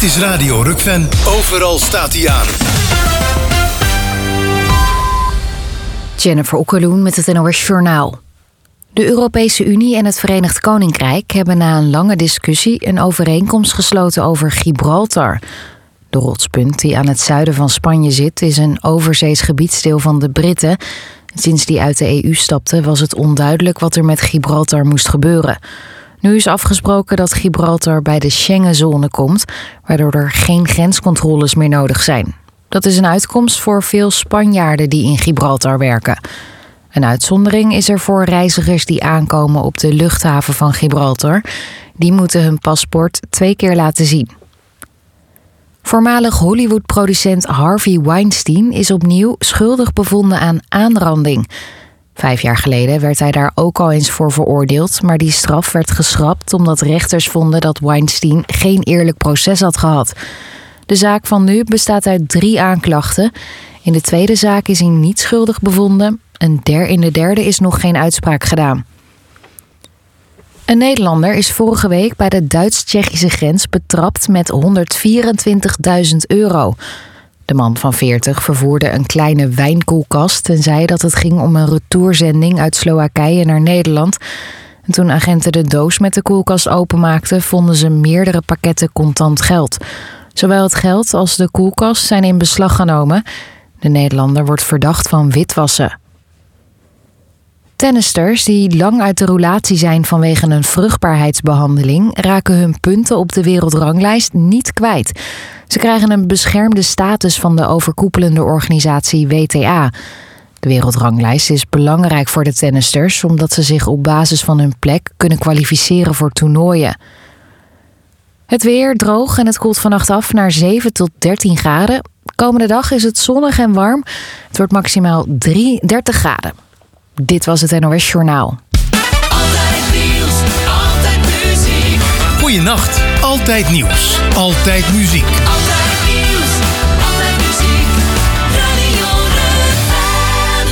is Radio Rukven. Overal staat hij aan. Jennifer Okkeloen met het NOS Journaal. De Europese Unie en het Verenigd Koninkrijk hebben na een lange discussie een overeenkomst gesloten over Gibraltar. De rotspunt die aan het zuiden van Spanje zit is een overzees gebiedsdeel van de Britten. Sinds die uit de EU stapten was het onduidelijk wat er met Gibraltar moest gebeuren. Nu is afgesproken dat Gibraltar bij de Schengenzone komt, waardoor er geen grenscontroles meer nodig zijn. Dat is een uitkomst voor veel Spanjaarden die in Gibraltar werken. Een uitzondering is er voor reizigers die aankomen op de luchthaven van Gibraltar. Die moeten hun paspoort 2 keer laten zien. Voormalig Hollywood-producent Harvey Weinstein is opnieuw schuldig bevonden aan aanranding. 5 jaar geleden werd hij daar ook al eens voor veroordeeld, maar die straf werd geschrapt omdat rechters vonden dat Weinstein geen eerlijk proces had gehad. De zaak van nu bestaat uit 3 aanklachten. In de tweede zaak is hij niet schuldig bevonden. In de derde is nog geen uitspraak gedaan. Een Nederlander is vorige week bij de Duits-Tsjechische grens betrapt met €124.000. De man van 40 vervoerde een kleine wijnkoelkast en zei dat het ging om een retourzending uit Slowakije naar Nederland. En toen agenten de doos met de koelkast openmaakten, vonden ze meerdere pakketten contant geld. Zowel het geld als de koelkast zijn in beslag genomen. De Nederlander wordt verdacht van witwassen. Tennisters die lang uit de roulatie zijn vanwege een vruchtbaarheidsbehandeling raken hun punten op de wereldranglijst niet kwijt. Ze krijgen een beschermde status van de overkoepelende organisatie WTA. De wereldranglijst is belangrijk voor de tennisters omdat ze zich op basis van hun plek kunnen kwalificeren voor toernooien. Het weer droog en het koelt vannacht af naar 7 tot 13 graden. Komende dag is het zonnig en warm. Het wordt maximaal 30 graden. Dit was het NOS Journaal. Altijd nieuws, altijd muziek. Goeienacht, altijd nieuws, altijd muziek. Altijd nieuws, altijd muziek. Radio Rukven.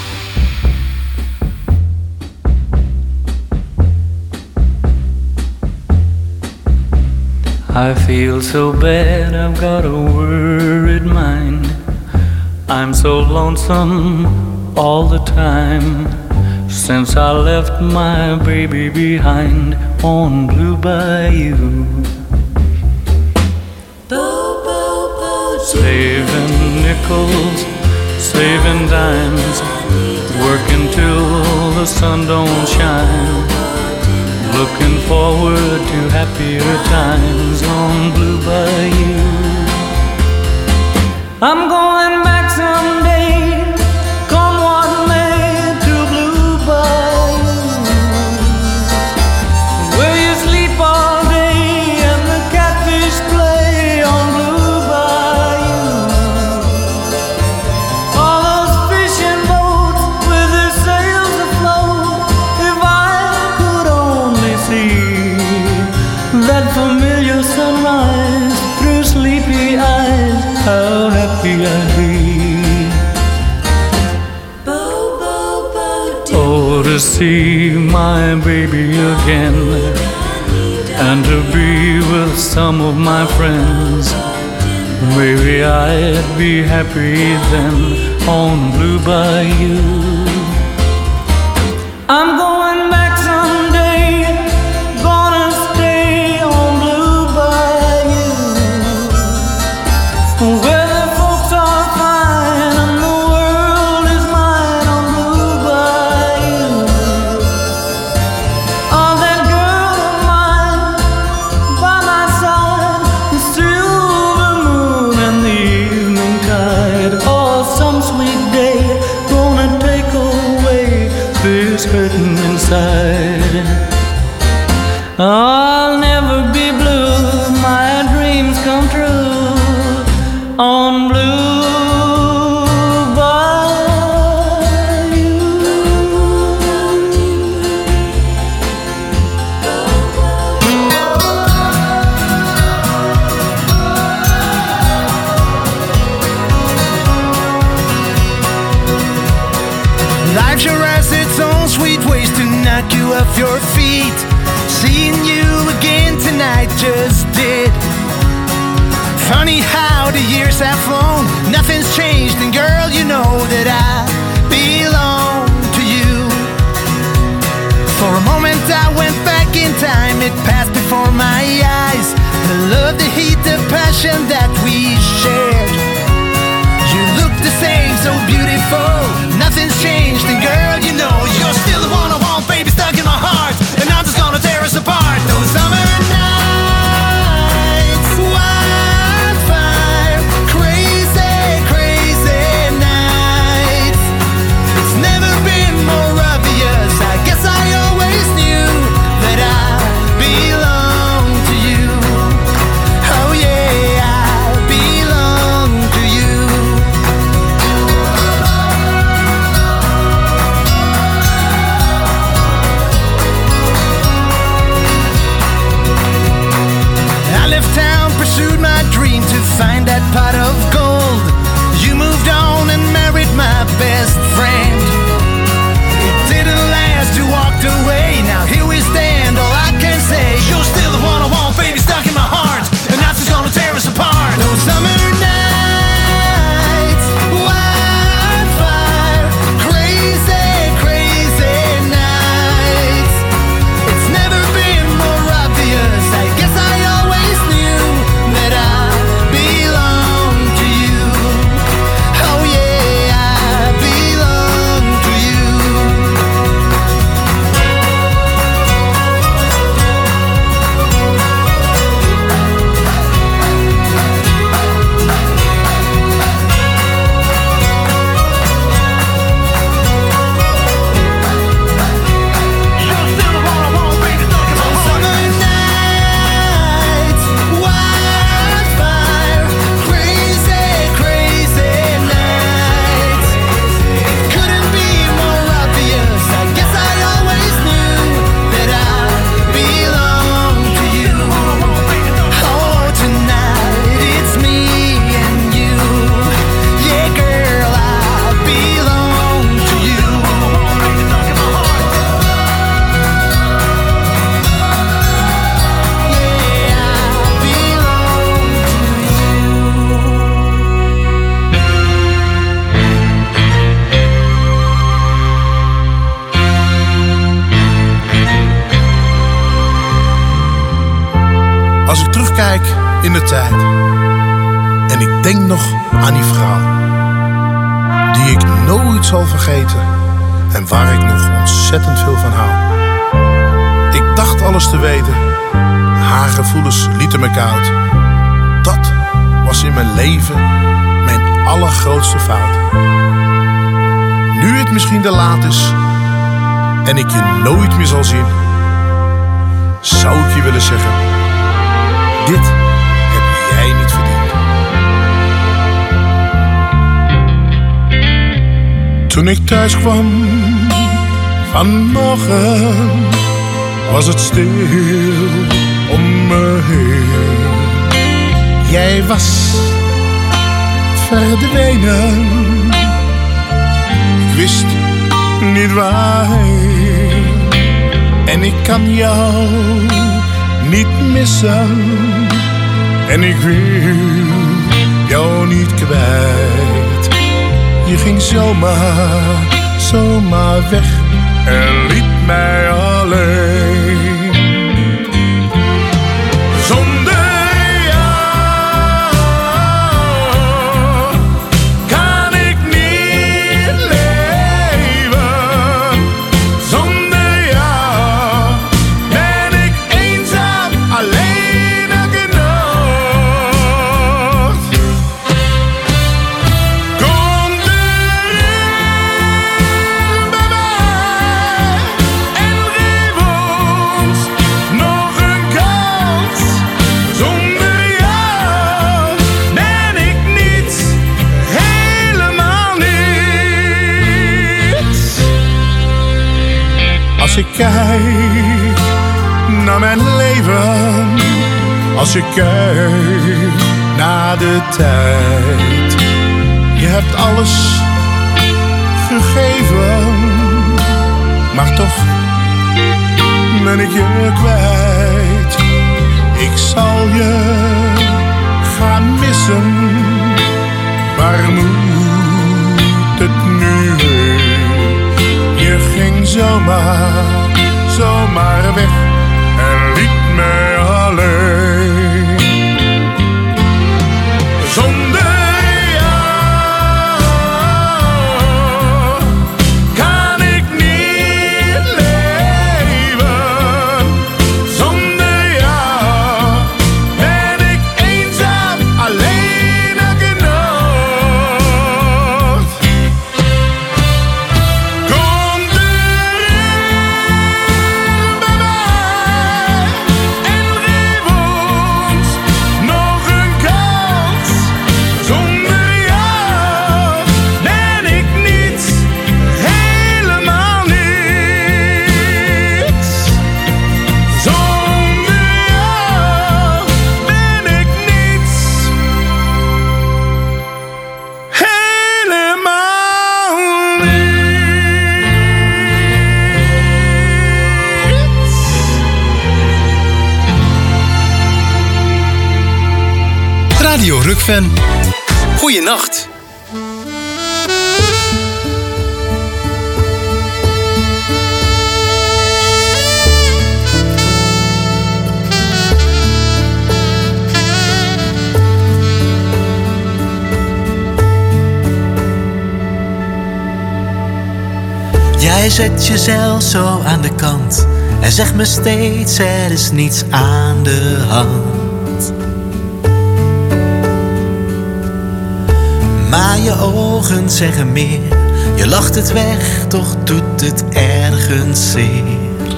I feel so bad, I've got a worried mind. I'm so lonesome all the time since I left my baby behind on Blue Bayou. Saving nickels, saving dimes, working till the sun don't shine. Looking forward to happier times on Blue Bayou. I'm going back someday, come what may, to Blue Bayou, where you sleep all day and the catfish play on Blue Bayou. All those fishing boats with their sails afloat, if I could only see that familiar sunrise through sleepy eyes, how happy I'd be. Oh, to see my baby again and to be with some of my friends. Maybe I'd be happy then on Blue Bayou. I'm going back someday, gonna stay on Blue Bayou, where the folks are fine and the world is mine on Blue Bayou. Oh, that girl of mine by my side, the silver moon and the evening tide. Oh, some sweet day gonna take away this hurting inside. I'll never be blue, my dreams come true on Blue Bayou. Life sure has its own sweet ways to knock you off your feet. Seeing you again tonight just did. Funny how the years have flown, nothing's changed, and girl, you know that I belong to you. For a moment I went back in time, it passed before my eyes. The love, the heat, the passion that we shared. You look the same, so beautiful, nothing's changed, and girl, you know you're still the one I want, baby, stuck in my heart, and I'm just gonna tear us apart. Those summer nights, wildfire, crazy, crazy nights. It's never been more obvious, I guess I always knew that I belong to you. Oh yeah, I belong to you. I left town, pursued my dream to find that pot of gold. You moved on and married my best friend. It didn't last, you walked away. Now here we stand, all I can say, you're still the one I want, baby, stuck in my heart, and nothing's gonna tear us apart. Those summer nights, wildfire, crazy, crazy nights. It's never been more obvious, I guess I always knew that I belong to you. Oh yeah, I belong to you. Summer nights, wildfire, crazy, crazy nights. Couldn't be more obvious, I guess I always knew that I belong to you. Oh, tonight it's me and you. Yeah, girl, I belong to you. Als ik terugkijk in de tijd en ik denk nog aan die vrouw die ik nooit zal vergeten en waar ik nog ontzettend veel van hou. Ik dacht alles te weten, haar gevoelens lieten me koud. Dat was in mijn leven mijn allergrootste fout. Nu het misschien te laat is en ik je nooit meer zal zien, zou ik je willen zeggen: dit heb jij niet verdiend. Toen ik thuis kwam vanmorgen, was het stil om me heen. Jij was verdwenen, ik wist niet waarheen. En ik kan jou niet missen, en ik wil jou niet kwijt. Je ging zomaar weg en liet mij alleen. Zonder jou kan ik niet leven. Zonder jou ben ik eenzaam, alleen elke nacht. Kom erin bij mij en geef ons nog een kans. Zonder jou ben ik niets, helemaal niets. Als ik kijk naar mijn leven, als je kijkt naar de tijd, je hebt alles gegeven, maar toch ben ik je kwijt. Ik zal je gaan missen. dansen. Waar moet het nu heen? Je ging zomaar weg en liet mij alleen. Zonder Radio Rukven. Goeienacht. Jij zet jezelf zo aan de kant en zegt me steeds er is niets aan de hand. Maar je ogen zeggen meer, je lacht het weg, toch doet het ergens zeer.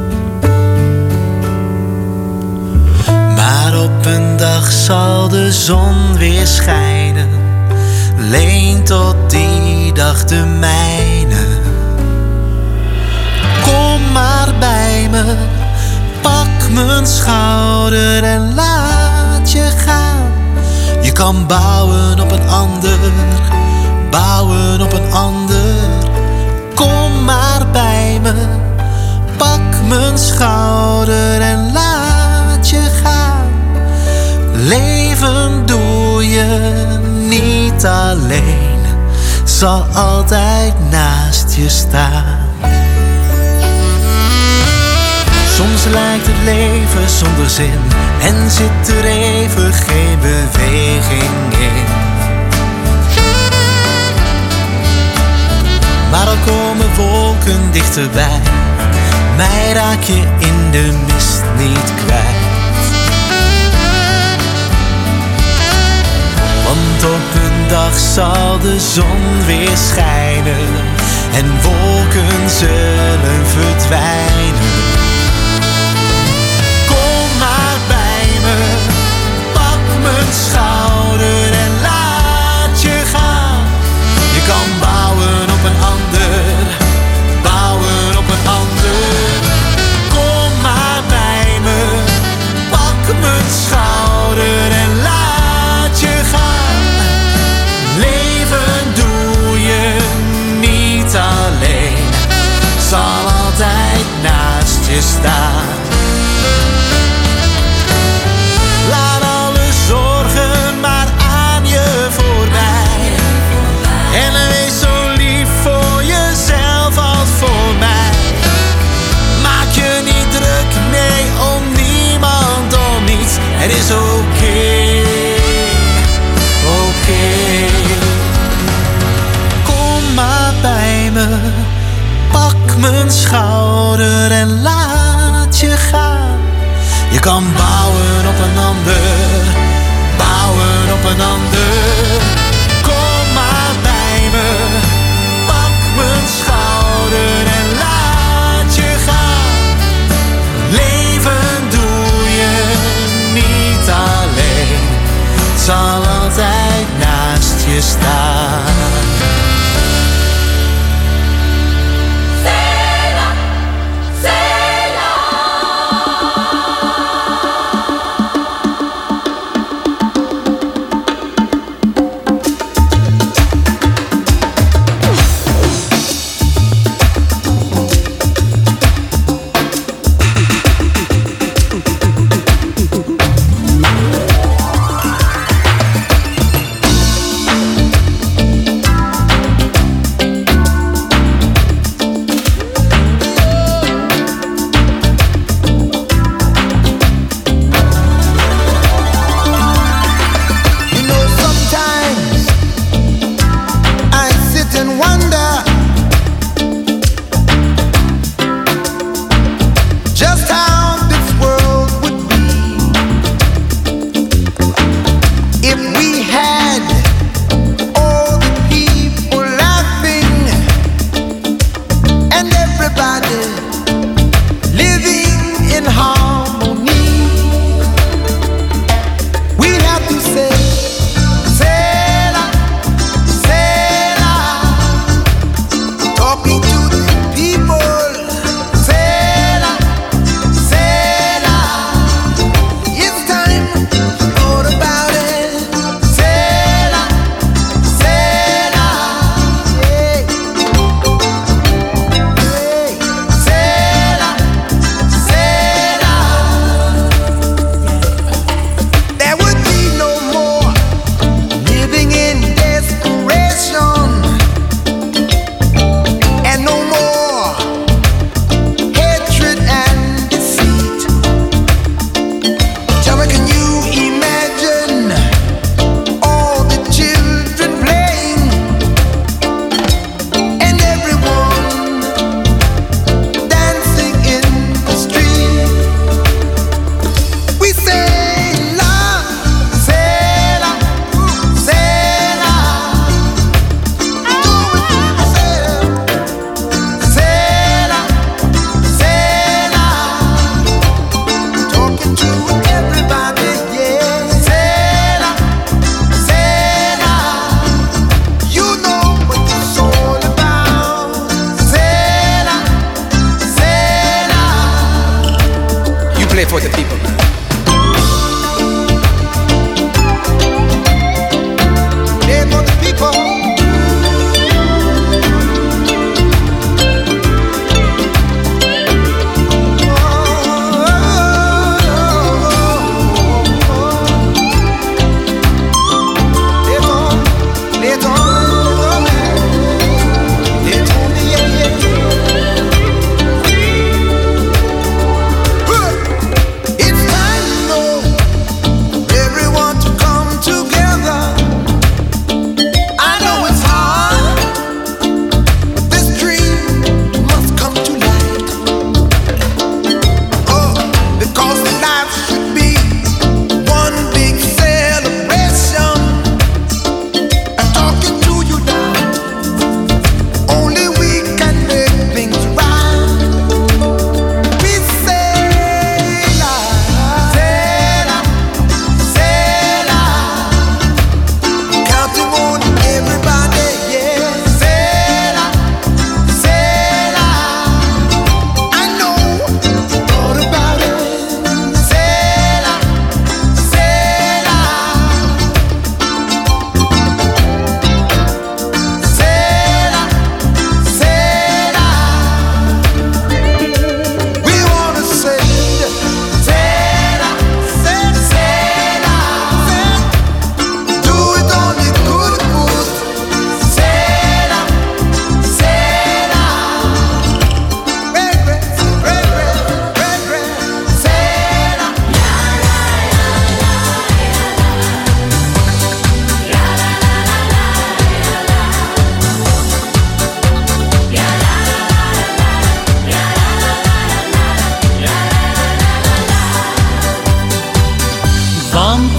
Maar op een dag zal de zon weer schijnen, leen tot die dag de mijne. Kom maar bij me, pak mijn schouder en laat je gaan. Je kan bouwen op een ander, bouwen op een ander. Kom maar bij me, pak mijn schouder en laat je gaan. Leven doe je niet alleen, zal altijd naast je staan. Soms lijkt het leven zonder zin en zit er even geen beweging in. Maar al komen wolken dichterbij, mij raak je in de mist niet kwijt. Want op een dag zal de zon weer schijnen en wolken zullen verdwijnen. Pak mijn schouder en laat je gaan. Je kan bouwen op een ander, bouwen op een ander. Kom maar bij me, pak mijn schouder en laat je gaan. Leven doe je niet alleen, zal altijd naast je staan. Laat alle zorgen maar aan je voorbij. En wees zo lief voor jezelf als voor mij. Maak je niet druk, nee, om niemand, om niets. Het is oké. Kom maar bij me, pak mijn schouder en laat je gaan. Je kan bouwen op een ander, bouwen op een ander. Kom maar bij me, pak mijn schouder en laat je gaan. Leven doe je niet alleen, het zal altijd naast je staan.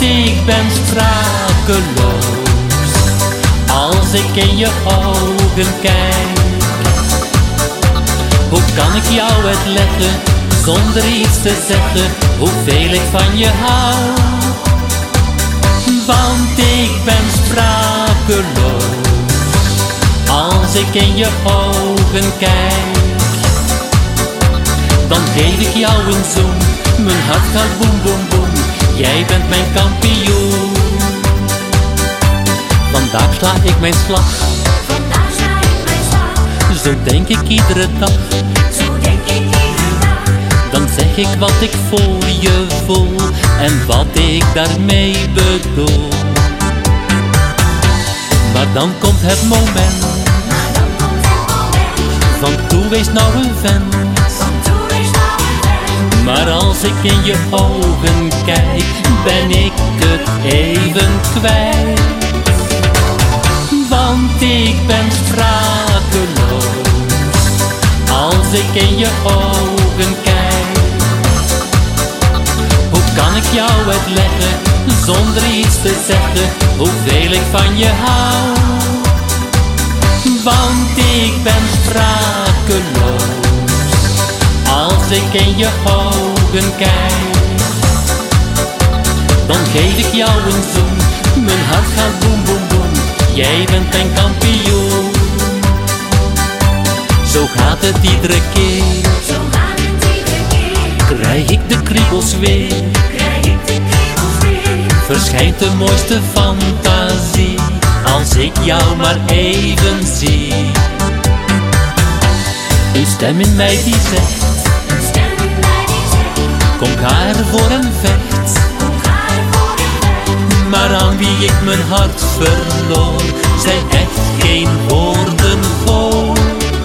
ik ben sprakeloos als ik in je ogen kijk. Hoe kan ik jou uitleggen zonder iets te zeggen hoeveel ik van je hou? Want ik ben sprakeloos als ik in je ogen kijk. Dan geef ik jou een zoen, mijn hart gaat boem boem boem. Jij bent mijn kampioen. Vandaag sla ik mijn slag. Vandaag sla ik mijn slag. Zo denk ik iedere dag. Zo denk ik iedere dag. Dan zeg ik wat ik voor je voel en wat ik daarmee bedoel. Maar dan komt het moment. Maar dan komt het moment. Van toe wees nou een vent. Van toe wees nou een vent. Maar als ik in je ogen kijk, ben ik het even kwijt. Want ik ben sprakeloos als ik in je ogen kijk. Hoe kan ik jou uitleggen zonder iets te zeggen hoeveel ik van je hou? Want ik ben sprakeloos als ik in je ogen kijk. Dan geef ik jou een zoen, mijn hart gaat boem boem boem. Jij bent mijn kampioen. Zo gaat het iedere keer. Zo gaat het iedere keer. Krijg ik de kriebels weer. Krijg ik de kriebels weer. Verschijnt de mooiste fantasie als ik jou maar even zie. Een stem in mij die zegt, Een stem in mij die zegt, kom ga ervoor en vecht. kom ga ervoor en vecht. Maar aan wie ik mijn hart verloor, zijn echt geen woorden voor.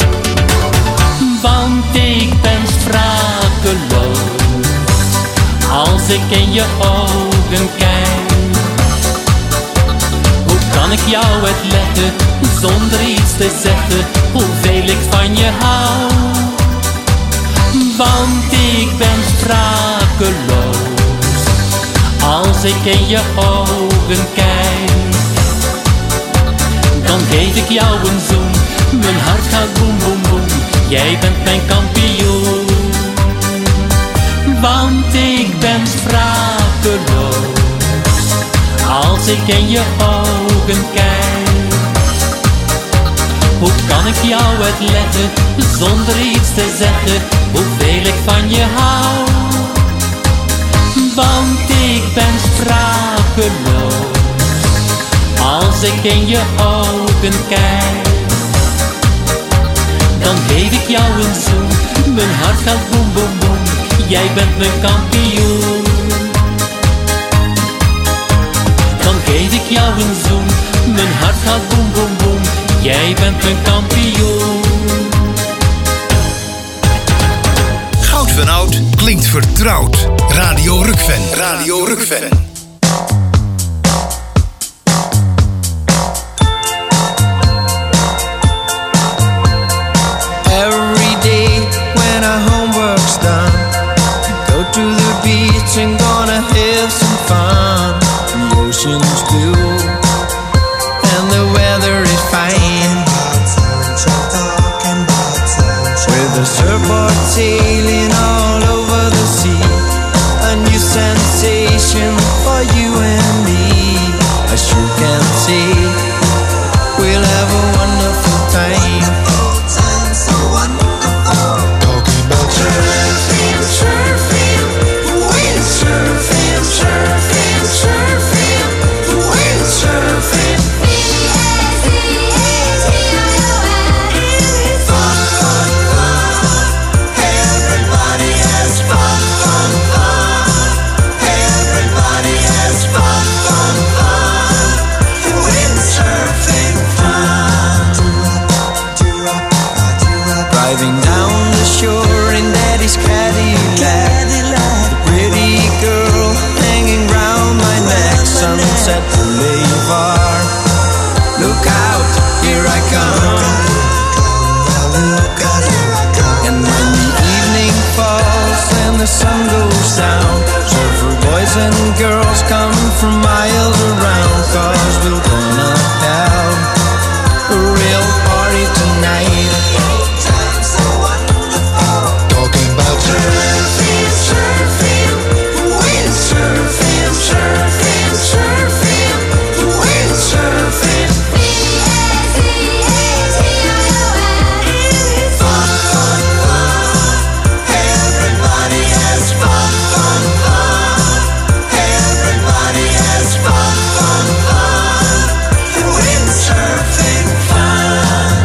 Want ik ben sprakeloos als ik in je ogen kijk. Hoe kan ik jou uitleggen zonder iets te zeggen hoeveel ik van je hou? Want ik ben sprakeloos als ik in je ogen kijk. Dan geef ik jou een zoen, mijn hart gaat boem boem boem. Jij bent mijn kampioen. Want ik ben sprakeloos als ik in je ogen kijk. Hoe kan ik jou uitleggen zonder iets te zeggen hoeveel ik van je hou? Want ik ben sprakeloos als ik in je ogen kijk. Dan geef ik jou een zoen, mijn hart gaat boem boem boem. Jij bent mijn kampioen. Dan geef ik jou een zoen, mijn hart gaat boem boem boem. Jij bent mijn kampioen. Goud van Oud klinkt vertrouwd. Radio Rukven. Radio Rukven. Every day when our homework's done, go to the beach and gonna have some fun. The ocean's blue and the weather is fine, with the surfboard sailing all over the sea. A new sensation for miles around, 'cause we're gonna have a real party tonight. Talking about surfing, surfing, windsurfing, surfing, surfing, windsurfing. Fun, fun, fun. Everybody has fun, fun, fun. Everybody has fun, fun, fun. Windsurfing fun.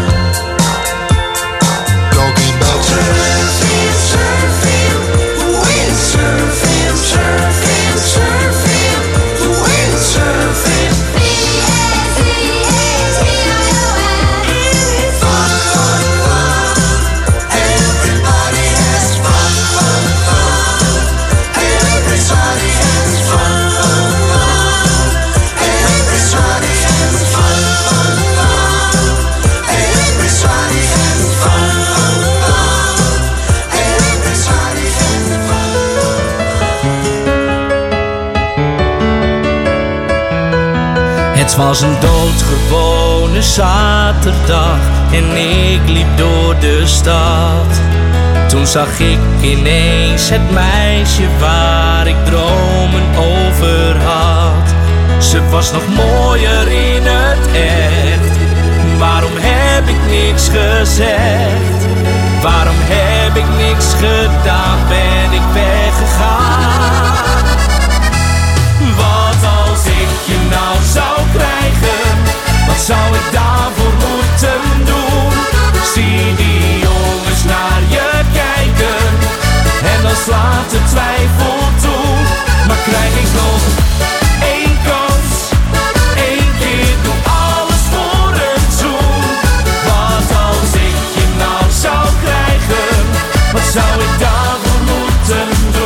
Talking about surfing, surfing, windsurfing, surfing, surfing, windsurfing. Fun, fun, fun. Everybody has fun, fun, fun. Everybody has fun, fun, fun. Everybody has fun, fun, fun. Everybody has fun, fun, fun. Everybody has fun. Het was een doodgewone zaterdag en ik liep door de stad. Toen zag ik ineens het meisje waar ik dromen over had. Ze was nog mooier in het echt. Waarom heb ik niks gezegd? Waarom heb ik niks gedaan? Ben ik weggegaan? Wat als ik je nou zou krijgen? Wat zou ik daarvoor moeten doen? Zie die jongens naar je kijken en dan slaat de twijfel toe. Maar krijg ik nog één kans? Eén keer, doe alles voor een zoen. Wat als ik je nou zou krijgen? Wat zou ik daarvoor moeten doen?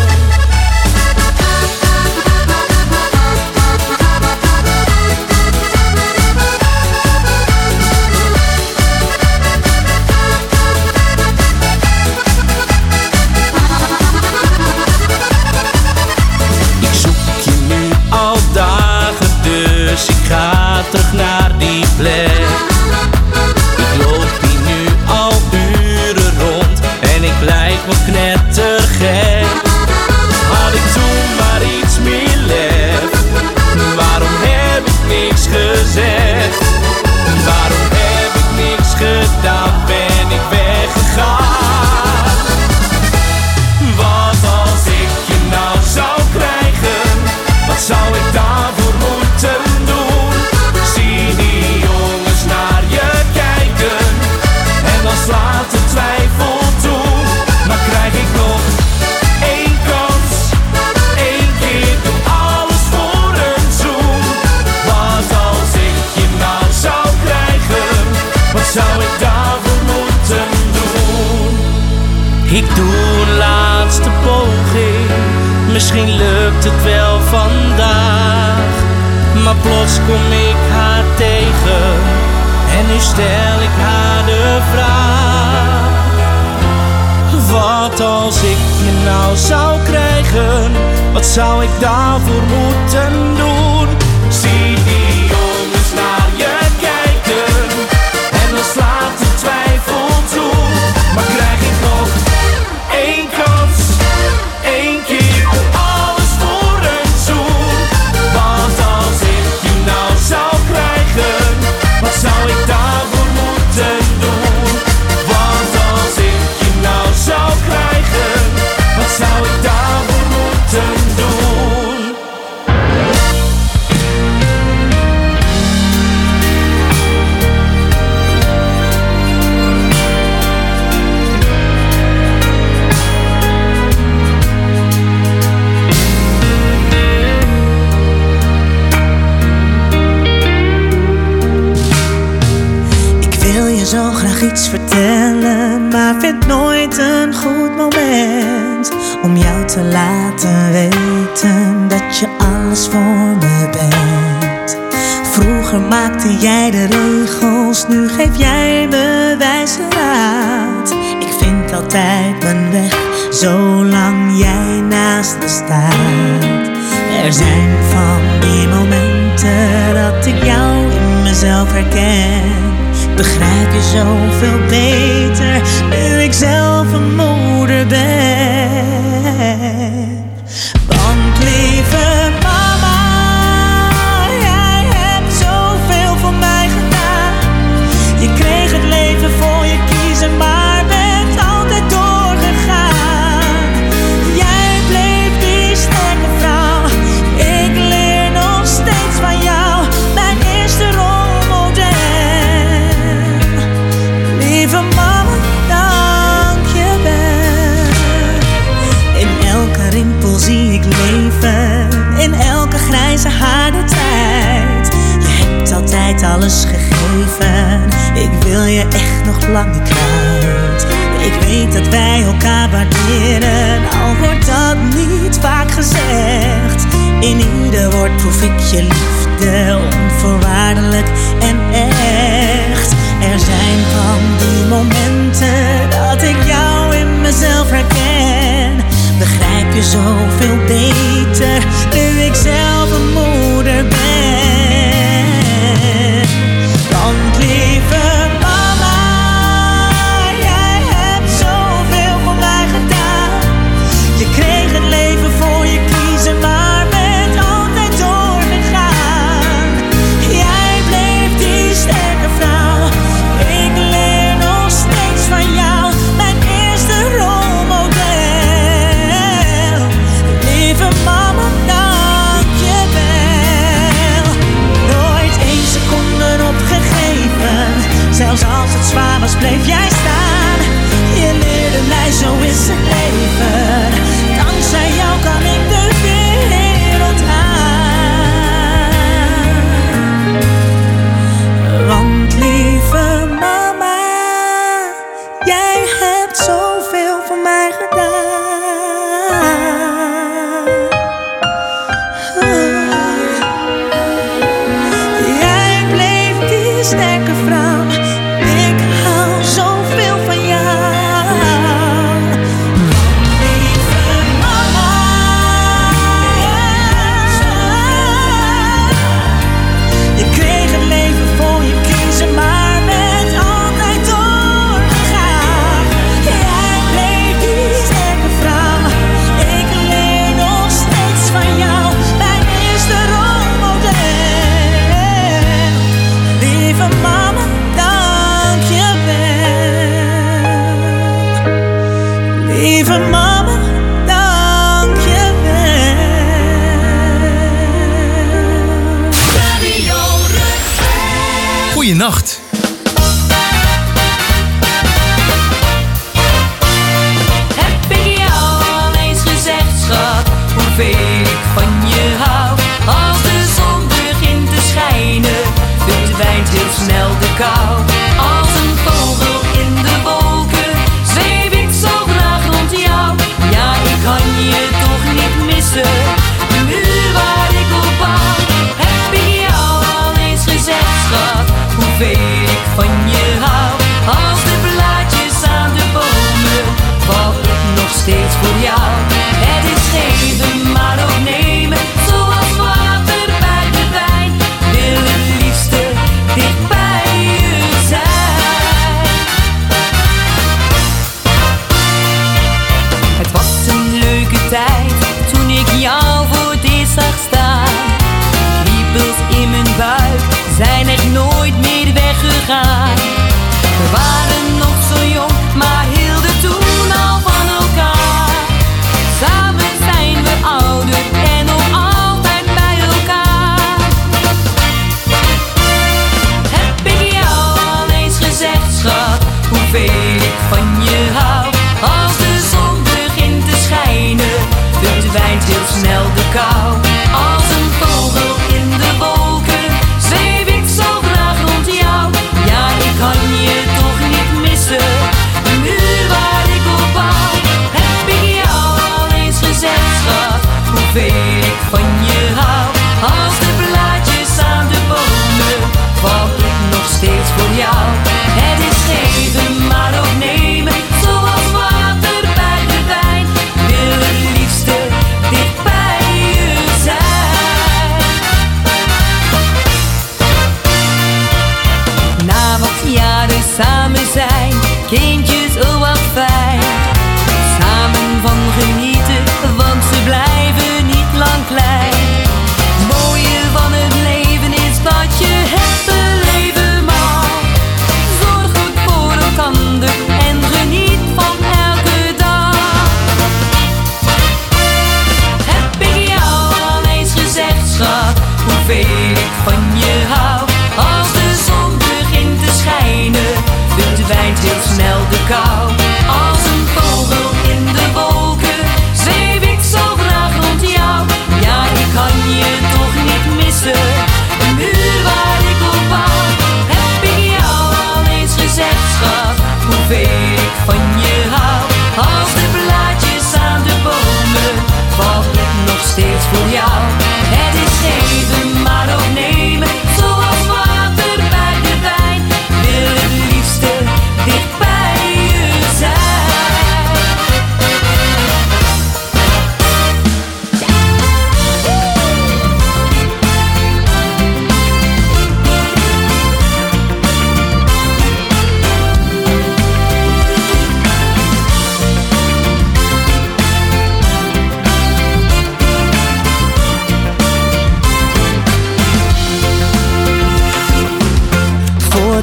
Ik zoek je nu al dagen, dus ik ga terug naar die plek. Ik loop hier nu al uren rond en ik lijk wel knettergek. Had ik toen maar iets meer lef? Waarom heb ik niks gezegd? Waarom heb ik niks gedaan? Ben ik weggegaan? Wat als ik je nou zou krijgen? Wat zou ik daarvoor moeten doen? Zie die jongens naar je kijken en dan slaat de twijfel toe. Maar krijg ik nog één kans? Eén keer, doe alles voor een zoen. Wat als ik je nou zou krijgen? Wat zou ik daarvoor moeten doen? Ik doe een laatste poging, misschien lukt het wel vandaag. Maar plots kom ik haar tegen en nu stel ik haar de vraag. Wat als ik je nou zou krijgen? Wat zou ik daarvoor moeten doen? Zie die jongens naar je kijken en dan slaat de twijfel toe. Maar krijg ik nog één kans? Eén keer, alles voor een zoen. Wat als ik je nou zou krijgen? Wat zou ik daarvoor moeten doen? Wat als ik je nou zou krijgen? Wat zou ik daarvoor moeten doen? Zo graag iets vertellen, maar vind nooit een goed moment om jou te laten weten dat je alles voor me bent. Vroeger maakte jij de regels, nu geef jij me wijze raad. Ik vind altijd mijn weg, zolang jij naast me staat. Er zijn van die momenten dat ik jou in mezelf herken. Begrijp je zoveel beter nu ik zelf een moeder ben. Want lieve mama, jij hebt zoveel voor mij gedaan. Je kreeg het leven voor je kiezen, maar bent altijd doorgegaan. Jij bleef die sterke vrouw, ik leer nog steeds van jou, mijn eerste rolmodel. Lieve mama, dank je wel. In elke rimpel zie ik leven, in elke grijze haar de tijd. Je hebt altijd alles gegeven, ik wil je echt nog lang niet kwijt. Ik weet dat wij elkaar waarderen, al wordt dat niet vaak gezegd. In ieder woord proef ik je liefde, onvoorwaardelijk en echt. Er zijn van die momenten dat ik jou in mezelf herken. Begrijp je zoveel beter nu ik zelf een moeder ben. Want lieve mama, jij hebt zoveel voor mij gedaan. Je kreeg het leven voor je kiezen, maar bent altijd doorgegaan. Jij bleef die sterke vrouw, ik leer nog steeds van jou, mijn eerste rolmodel. Lieve mama, dank je wel. Nooit 1 seconde opgegeven, zelfs als het zwaar was bleef jij staan. Je leerde mij, zo is het leven, dankzij jou kan ik de wereld aan. Want lieve mama, jij hebt zoveel voor mij gedaan. Jij bleef die sterke vrouw, ik hou zoveel van jou. Lieve mama, je kreeg het leven voor je kiezen, maar bent altijd doorgegaan. Jij bleef die sterke vrouw, ik leer nog steeds van jou, mijn eerste rolmodel. Lieve mama, dank je wel. Lieve mama, dank je wel. Radio Rukven. Goeienacht. Heb ik jou al eens gezegd, schat, hoeveel ik van je hou? Als de zon begint te schijnen, verdwijnt heel snel de kou. Als een vogel in de wolken, zweef ik zo graag rond jou. Ja, ik kan je toch niet missen, de muur waar ik op bouw. Heb ik jou al eens gezegd, schat, hoeveel ik van je hou? Als de blaadjes aan de bomen, val ik nog steeds voor jou. Het is geven, maar ook nemen.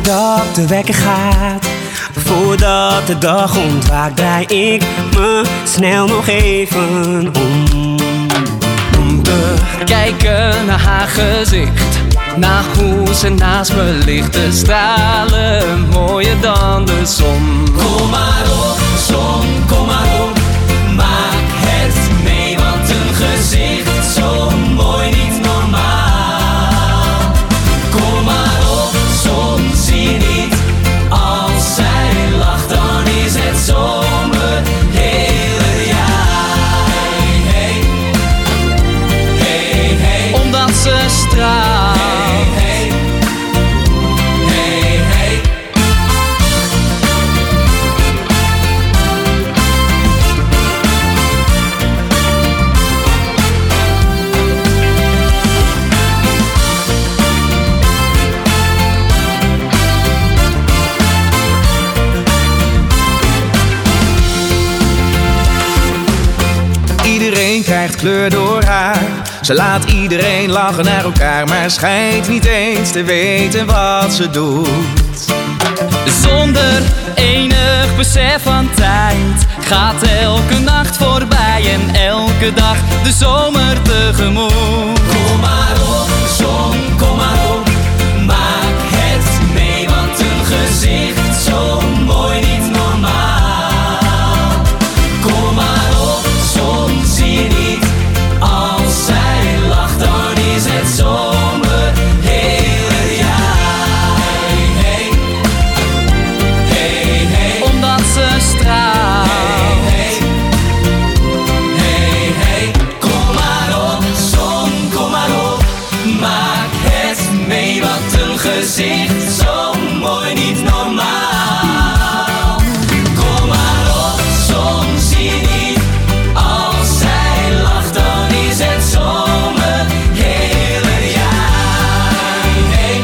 voordat de wekker gaat. Voordat de dag ontwaakt, draai ik me snel nog even om te kijken naar haar gezicht, naar hoe ze naast me ligt te stralen, mooier dan de zon. Kom maar op, zon, kom maar op, maak het mee, want een gezicht zo mooi niet normaal. Kom maar op, zon, zie je niet, als zij lacht dan is het zomer, hele jaar. Hey, hey, hey, hey, omdat ze straalt. Hey, hey, hey, hey. Iedereen krijgt kleur door haar. Ze laat iedereen lachen naar elkaar, maar schijnt niet eens te weten wat ze doet. Zonder enig besef van tijd gaat elke nacht voorbij en elke dag de zomer tegemoet. Kom maar op, zon, kom maar op, maak het mee, want een gezicht zo mooi niet normaal. Kom maar op, zon, zie je niet, als zij lacht dan is het zomer, hele jaar. Hey, hey, hey, hey, omdat ze straalt. hey, hey, hey, kom maar op, zon, kom maar op, maak het mee, want een gezicht zo mooi niet normaal. Kom maar op, zon, zie je niet, als zij lacht dan is het zomer, hele jaar. Hey,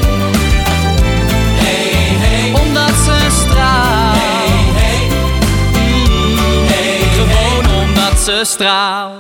hey, hey, omdat ze straalt. hey, hey, Gewoon omdat ze straalt.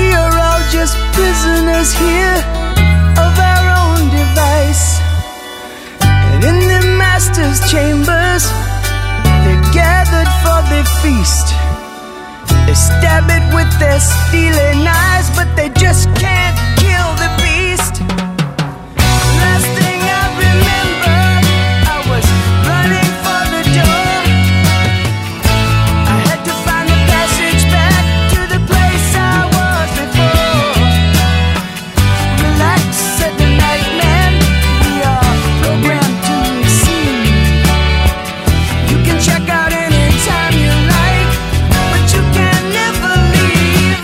We are all just prisoners here of our own device. And in the master's chambers, they're gathered for the feast. They stab it with their steely knives, but they just can't kill the beast. Last thing I remember, I was running for the door. I had to find the passage back to the place I was before. Relax, said the night man, we are programmed to receive. You can check out anytime you like, but you can never leave.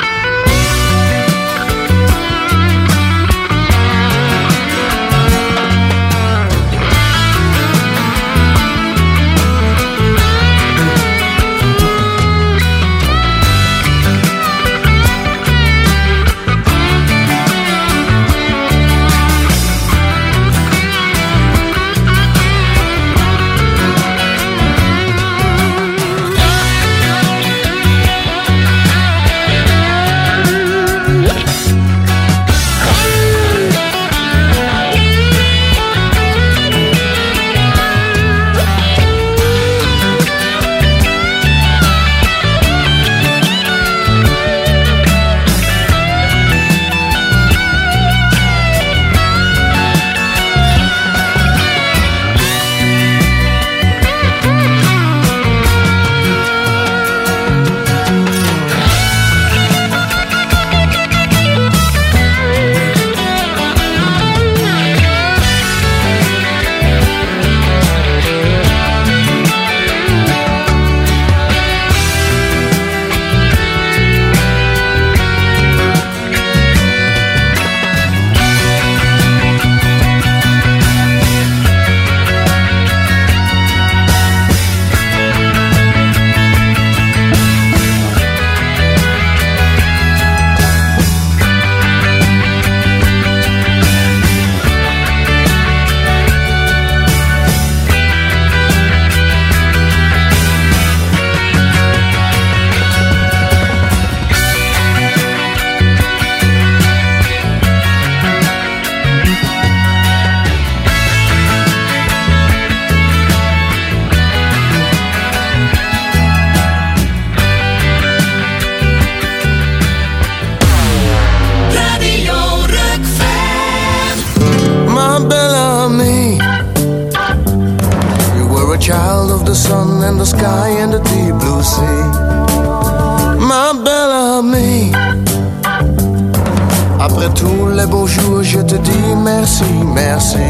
Après tous les beaux jours, je te dis merci, merci.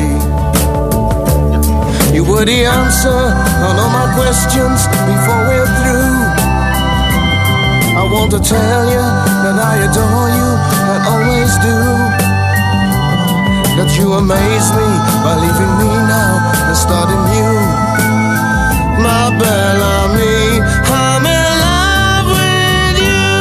You were the answer on all my questions before we're through. I want to tell you that I adore you and always do. That you amaze me by leaving me now and starting new. My Bellamy, I'm in love with you.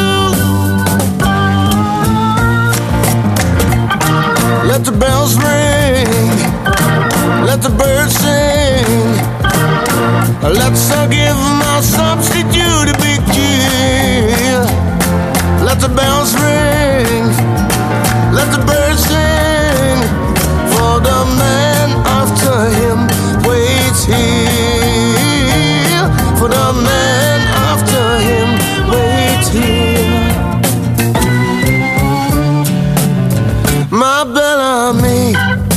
Let the bells ring, let the birds sing. Let's give my substitute a big cheer. Let the bells ring, let the birds sing. For the man after him waits here. For the man after him waits here. My Bellamy,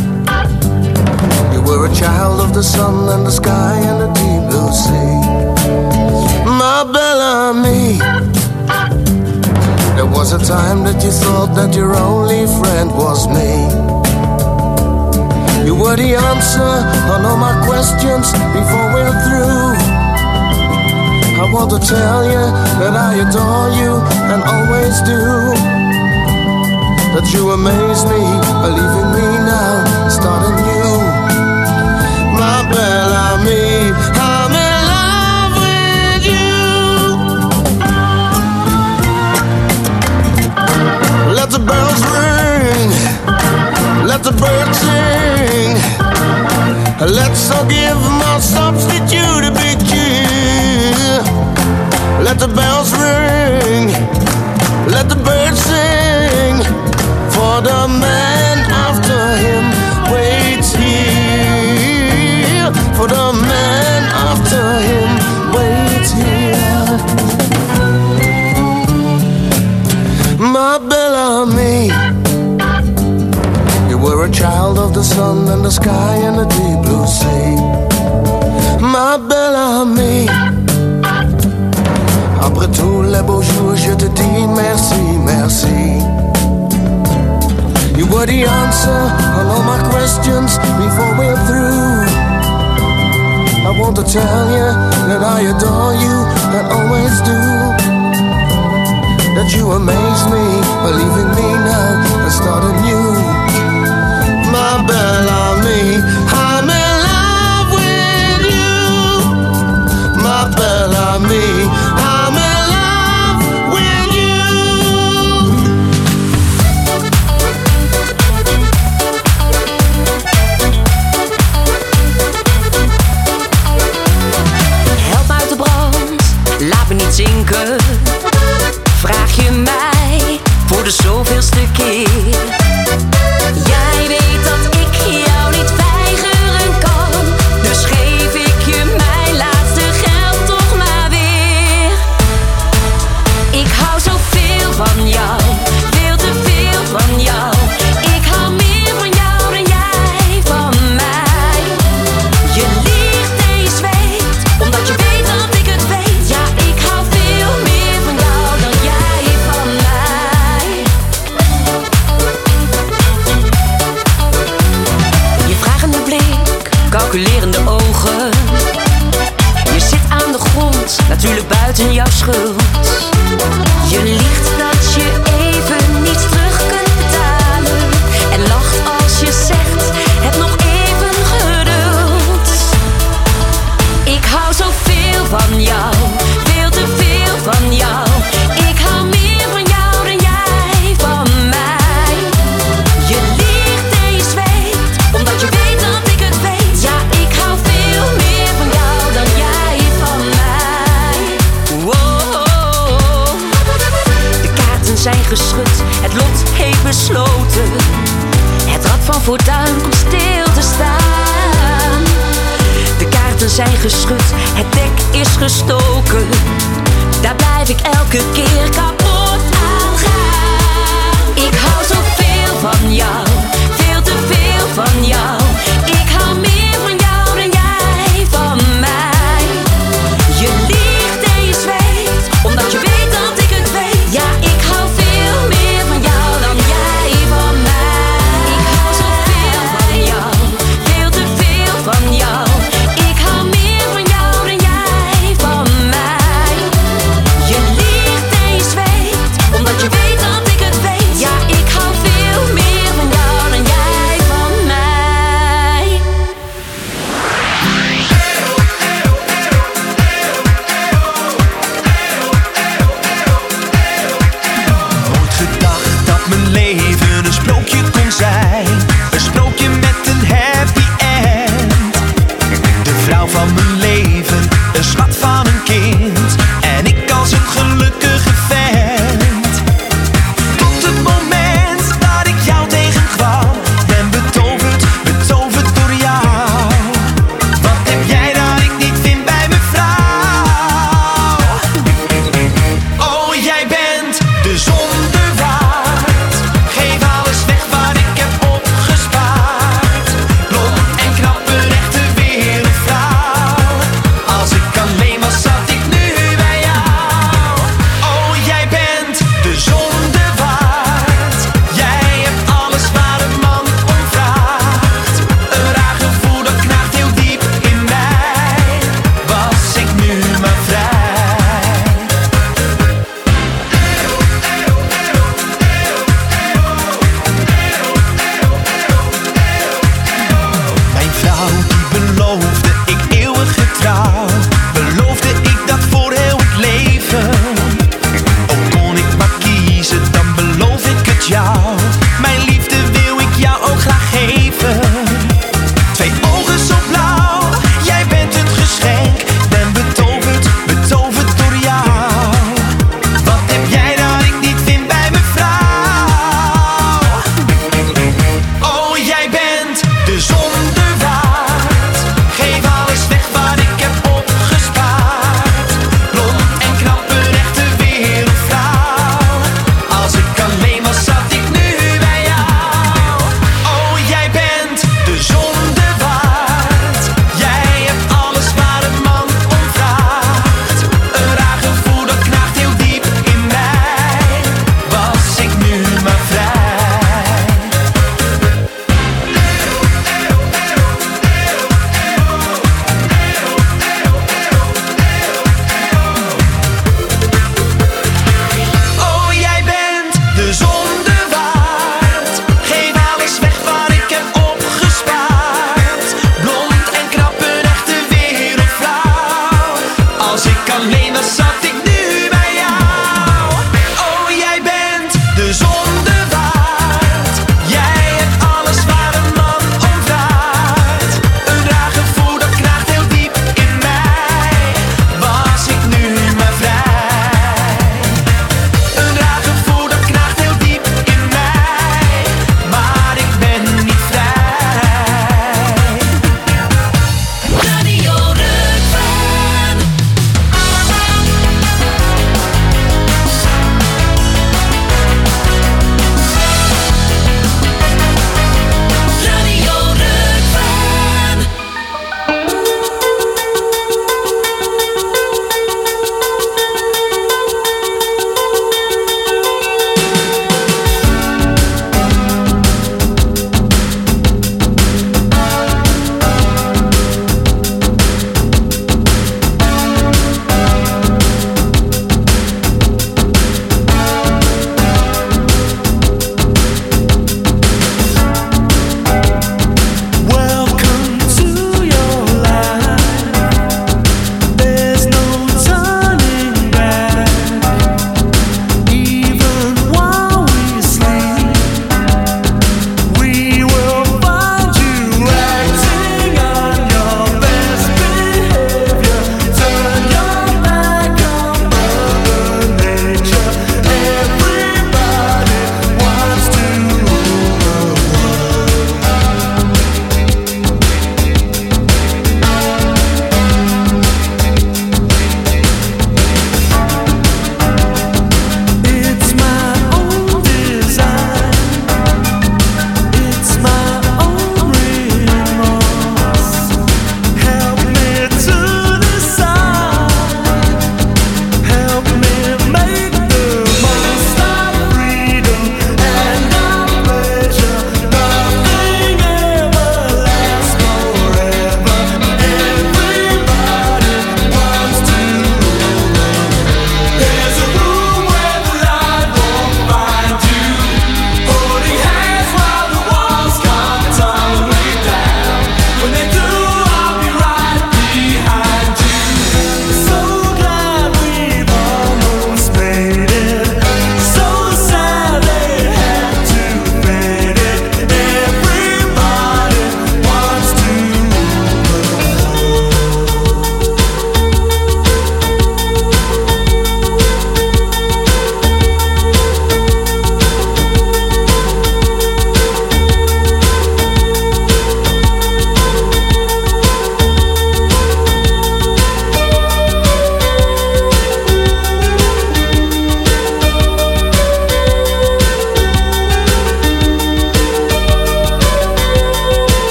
you were a child of the sun and the sky and the deep blue sea. My Bellamy, there was a time that you thought that your only friend was me. You were the answer on all my questions before we're through. I want to tell you that I adore you and always do. That you amaze me by leaving me now, starting new. My Bellamy, I'm in love with you. Let the bells ring, let the birds sing. Let's give my substitute a big cheer. Let the bells ring, let the the birds sing, for the man after him waits here, for the man after him waits here. My Bellamy, you were a child of the sun and the sky and the deep blue sea. Ma Bellamy, après tous les beaux jours, je te dis merci, merci. You were the answer on all my questions before we're through. I want to tell you that I adore you and always do. That you amaze me, believe in me now and start anew. My Bellamy, I'm in love with you. My Bellamy, I'm in love with you. Help uit de brand, laat me niet zinken. Vraag je mij voor de zoveelste keer. Jij weet dat ik jou niet weigeren kan, dus geef ik je mijn laatste geld toch maar weer. Ik hou zoveel van jou, veel te veel van jou. Ik hou meer van jou dan jij van mij. Je liegt en je zweet, omdat je weet dat ik het weet. Ja, ik hou veel meer van jou dan jij van mij. Je vragende blik, calculerende ogen. Je zit aan de grond, natuurlijk buiten jouw schuld. Je liegt dat je even niets terug kunt betalen. En lacht als je zegt, heb nog even geduld. Ik hou zoveel van jou, veel te veel van jou. Ik hou meer van jou dan jij van mij. Je liegt en je zweet, omdat je weet dat ik het weet. Ja, ik hou veel meer van jou dan jij van mij. Wow. De kaarten zijn geschud, het lot heeft besloten. Het rad van fortuin komt stil te staan. De kaarten zijn geschud, het dek is gestoken. Daar blijf ik elke keer kapot aan gaan. Ik hou zoveel van jou, veel te veel van jou. Ik hou meer van jou dan jij van mij. Je liegt en je zweet, omdat je weet dat ik het weet. Ja, ik hou veel meer van jou dan jij van mij. Ik hou zoveel van jou, veel te veel van jou. Ik hou meer van jou dan jij van mij. Je liegt en je zweet, omdat je weet dat ik het weet. Ja, ik hou veel meer van jou dan jij van mij. Nooit gedacht dat mijn leven een sprookje kon zijn. Een sprookje met een happy end. De vrouw van mijn leven, een schat van een kind. En ik als een gelukkige vent. Tot het moment dat ik jou tegenkwam. Ben betoverd, betoverd door jou. Wat heb jij dat ik niet vind bij mijn vrouw? Oh, jij bent de zon waard.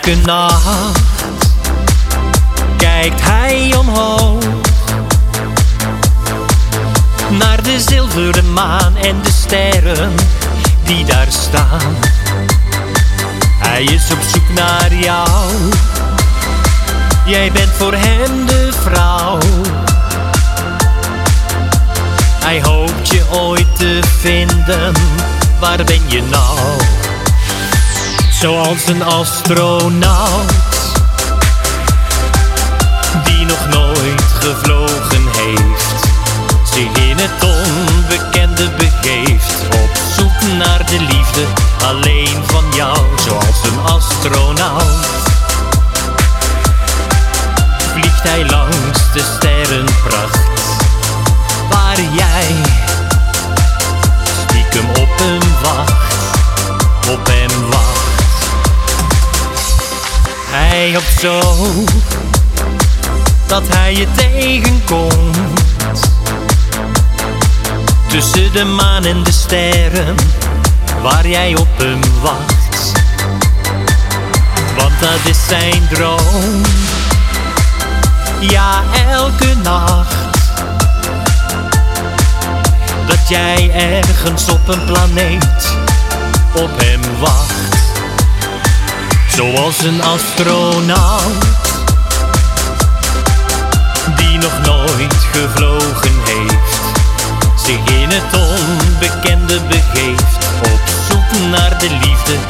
Elke nacht kijkt hij omhoog naar de zilveren maan en de sterren die daar staan. Hij is op zoek naar jou. Jij bent voor hem de vrouw. Hij hoopt je ooit te vinden. Waar ben je nou? Zoals een astronaut die nog nooit gevlogen heeft, zich in het onbekende begeeft, op zoek naar de liefde alleen van jou. Zoals een astronaut vliegt hij langs de sterrenpracht, waar jij stiekem op hem wacht. Hij hoopt zo dat hij je tegenkomt tussen de maan en de sterren, waar jij op hem wacht. Want dat is zijn droom. Ja, elke nacht dat jij ergens op een planeet op hem wacht. Zoals een astronaut die nog nooit gevlogen heeft, zich in het onbekende begeeft, op zoek naar de liefde